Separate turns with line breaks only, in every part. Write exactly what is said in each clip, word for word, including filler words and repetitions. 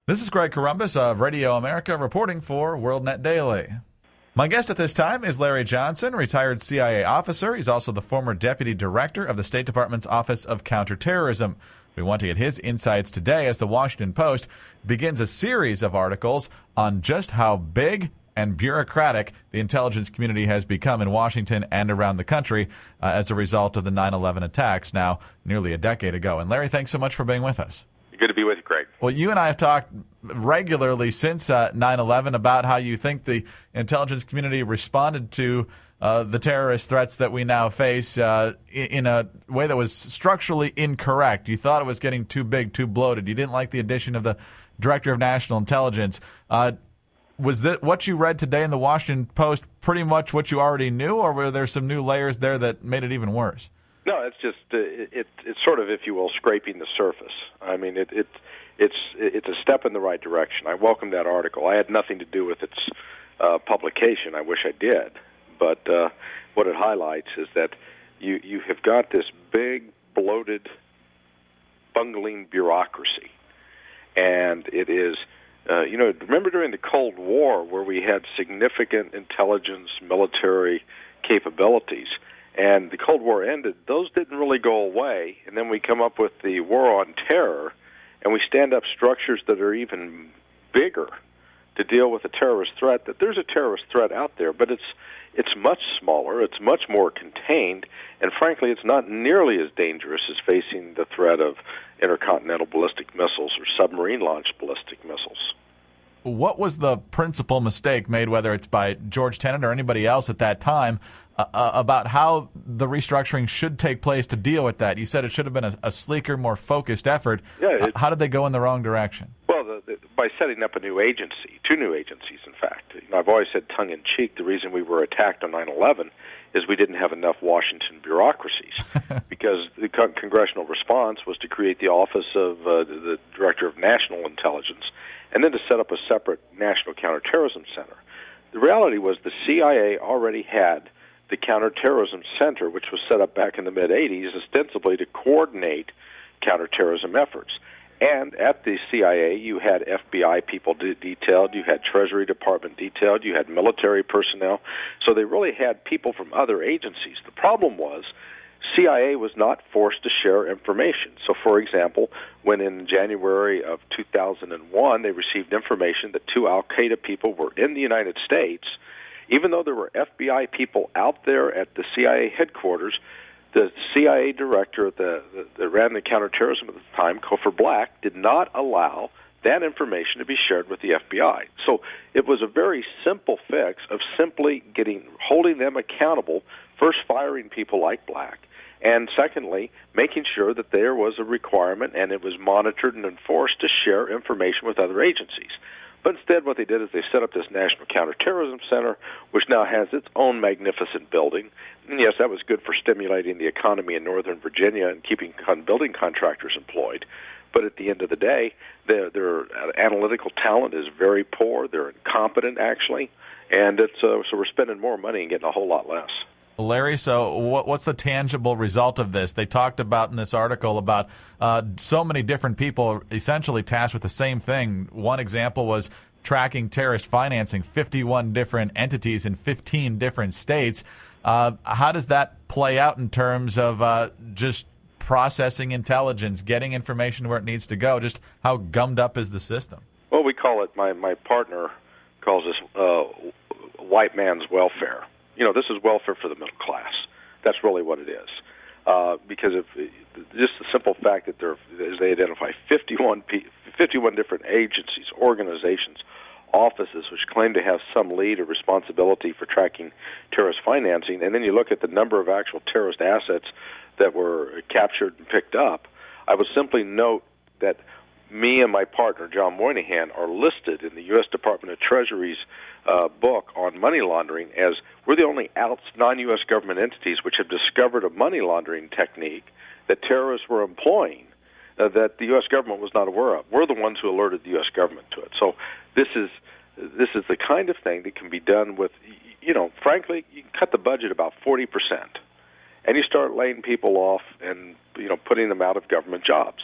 This is Greg Corombos of Radio America reporting for WorldNet Daily. My guest at this time is Larry Johnson, retired C I A officer. He's also the former deputy director of the State Department's Office of Counterterrorism. We want to get his insights today as the Washington Post begins a series of articles on just how big and bureaucratic the intelligence community has become in Washington and around the country uh, as a result of the nine eleven attacks now nearly a decade ago. And Larry, thanks so much for being with us.
Good to be with you, Greg.
Well, you and I have talked regularly since uh, nine eleven about how you think the intelligence community responded to uh, the terrorist threats that we now face uh, in a way that was structurally incorrect. You thought it was getting too big, too bloated. You didn't like the addition of the Director of National Intelligence. Uh, was that what you read today in the Washington Post pretty much what you already knew, or were there some new layers there that made it even worse?
No, it's just uh, it, it's sort of, if you will, scraping the surface. I mean, it, it it's it's a step in the right direction. I welcome that article. I had nothing to do with its uh, publication. I wish I did, but uh, what it highlights is that you you have got this big, bloated, bungling bureaucracy, and it is. Uh, you know, remember during the Cold War where we had significant intelligence, military capabilities, and the Cold War ended, those didn't really go away, and then we come up with the War on Terror, and we stand up structures that are even bigger to deal with a terrorist threat. That there's a terrorist threat out there, but it's it's much smaller, it's much more contained, and frankly, it's not nearly as dangerous as facing the threat of intercontinental ballistic missiles or submarine-launched ballistic missiles.
What was the principal mistake made, whether it's by George Tenet or anybody else at that time, uh, about how the restructuring should take place to deal with that? You said it should have been a, a sleeker, more focused effort.
Yeah, it,
how did they go in the wrong direction?
Well, the, the, by setting up a new agency, two new agencies, in fact. You know, I've always said tongue-in-cheek, the reason we were attacked on nine eleven is we didn't have enough Washington bureaucracies, because the con- congressional response was to create the Office of uh, the, the Director of National Intelligence, and then to set up a separate National Counterterrorism Center. The reality was the C I A already had the Counterterrorism Center, which was set up back in the mid-eighties, ostensibly to coordinate counterterrorism efforts. And at the C I A, you had F B I people de- detailed, you had Treasury Department detailed, you had military personnel. So they really had people from other agencies. The problem was C I A was not forced to share information. So, for example, when in January of two thousand one they received information that two al-Qaeda people were in the United States, even though there were F B I people out there at the C I A headquarters, the C I A director the, the, that ran the counterterrorism at the time, Cofer Black, did not allow that information to be shared with the F B I. So it was a very simple fix of simply getting holding them accountable, first firing people like Black, and secondly, making sure that there was a requirement and it was monitored and enforced to share information with other agencies. But instead, what they did is they set up this National Counterterrorism Center, which now has its own magnificent building. And yes, that was good for stimulating the economy in Northern Virginia and keeping con- building contractors employed. But at the end of the day, their, their analytical talent is very poor. They're incompetent, actually. And it's uh, so we're spending more money and getting a whole lot less.
Larry, so what, what's the tangible result of this? They talked about in this article about uh, so many different people essentially tasked with the same thing. One example was tracking terrorist financing, fifty-one different entities in fifteen different states. Uh, how does that play out in terms of uh, just processing intelligence, getting information where it needs to go? Just how gummed up is the system?
Well, we call it, my, my partner calls this uh, white man's welfare. You know, this is welfare for the middle class. That's really what it is. Uh, because of just the simple fact that there, as they identify fifty-one, fifty-one different agencies, organizations, offices which claim to have some lead or responsibility for tracking terrorist financing, and then you look at the number of actual terrorist assets that were captured and picked up, I would simply note that me and my partner, John Moynihan, are listed in the U S Department of Treasury's uh, book on money laundering as we're the only outs, non-U S government entities which have discovered a money laundering technique that terrorists were employing uh, that the U S government was not aware of. We're the ones who alerted the U S government to it. So this is this is the kind of thing that can be done with, you know, frankly, you can cut the budget about forty percent, and you start laying people off and, you know, putting them out of government jobs.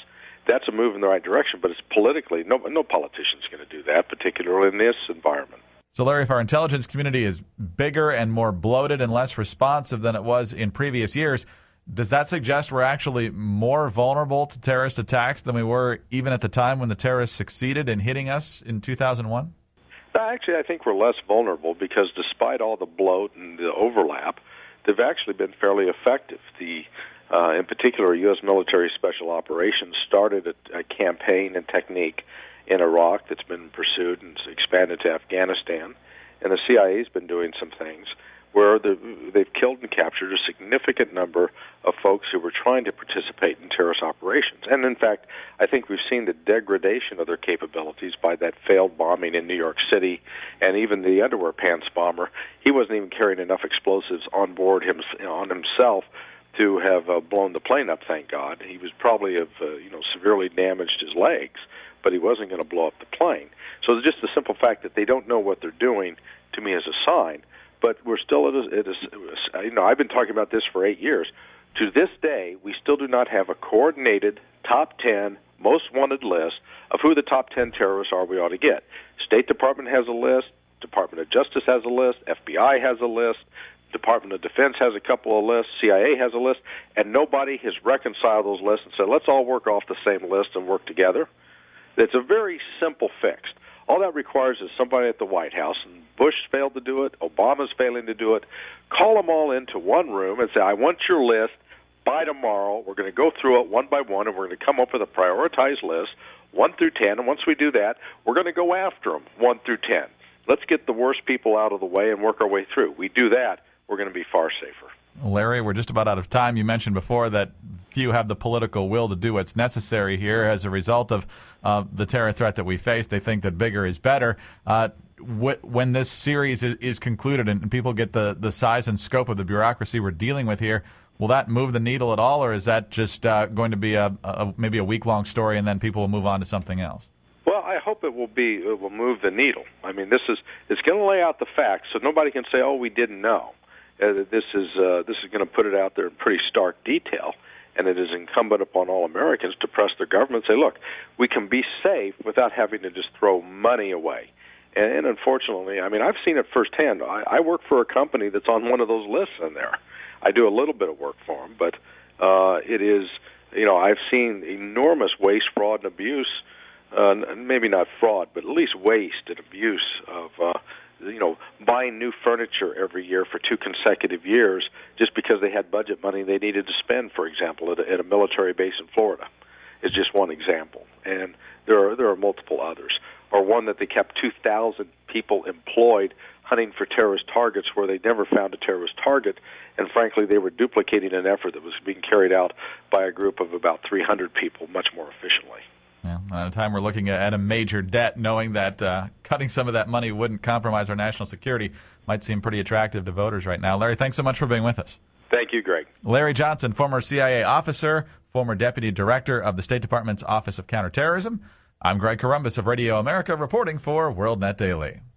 that's a move in the right direction, but it's politically, no, no politician's going to do that, particularly in this environment.
So, Larry, if our intelligence community is bigger and more bloated and less responsive than it was in previous years, does that suggest we're actually more vulnerable to terrorist attacks than we were even at the time when the terrorists succeeded in hitting us in two thousand one?
Actually, I think we're less vulnerable because despite all the bloat and the overlap, they've actually been fairly effective. The uh, in particular, U S military special operations started a, a campaign and technique in Iraq that's been pursued and expanded to Afghanistan, and the C I A's been doing some things where the, they've killed and captured a significant number of folks who were trying to participate in terrorist operations. And in fact, I think we've seen the degradation of their capabilities by that failed bombing in New York City, and even the underwear pants bomber. He wasn't even carrying enough explosives on board him, on himself to have uh, blown the plane up, thank God. He was probably have, uh, you know, severely damaged his legs, but he wasn't going to blow up the plane. So just the simple fact that they don't know what they're doing, to me, is a sign. But we're still at a, it is, you know, I've been talking about this for eight years. To this day, we still do not have a coordinated top ten most wanted list of who the top ten terrorists are we ought to get. State Department has a list. Department of Justice has a list. F B I has a list. Department of Defense has a couple of lists. C I A has a list. And nobody has reconciled those lists and said, let's all work off the same list and work together. It's a very simple fix. All that requires is somebody at the White House, and Bush failed to do it, Obama's failing to do it. Call them all into one room and say, I want your list by tomorrow. We're going to go through it one by one, and we're going to come up with a prioritized list, one through ten. And once we do that, we're going to go after them, one through ten. Let's get the worst people out of the way and work our way through. We do that, we're going to be far safer.
Larry, we're just about out of time. You mentioned before that few have the political will to do what's necessary here as a result of uh, the terror threat that we face. They think that bigger is better. Uh, wh- when this series is, is concluded and people get the, the size and scope of the bureaucracy we're dealing with here, will that move the needle at all, or is that just uh, going to be a, a maybe a week-long story and then people will move on to something else?
Well, I hope it will be it will move the needle. I mean, this is it's going to lay out the facts so nobody can say, "Oh, we didn't know." Uh, this is uh, this is going to put it out there in pretty stark detail, and it is incumbent upon all Americans to press their government and say, "Look, we can be safe without having to just throw money away." And, and unfortunately, I mean, I've seen it firsthand. I, I work for a company that's on one of those lists in there. I do a little bit of work for them, but uh, it is, you know, I've seen enormous waste, fraud, and abuse. Uh, maybe not fraud, but at least waste and abuse of, uh, you know, buying new furniture every year for two consecutive years just because they had budget money they needed to spend, for example, at a, at a military base in Florida is just one example. And there are there are multiple others. Or one that they kept two thousand people employed hunting for terrorist targets where they never found a terrorist target, and frankly, they were duplicating an effort that was being carried out by a group of about three hundred people much more efficiently.
Yeah, at a time we're looking at a major debt, knowing that uh, cutting some of that money wouldn't compromise our national security might seem pretty attractive to voters right now. Larry, thanks so much for being with us.
Thank you, Greg.
Larry Johnson, former C I A officer, former deputy director of the State Department's Office of Counterterrorism. I'm Greg Corombos of Radio America reporting for WorldNet Daily.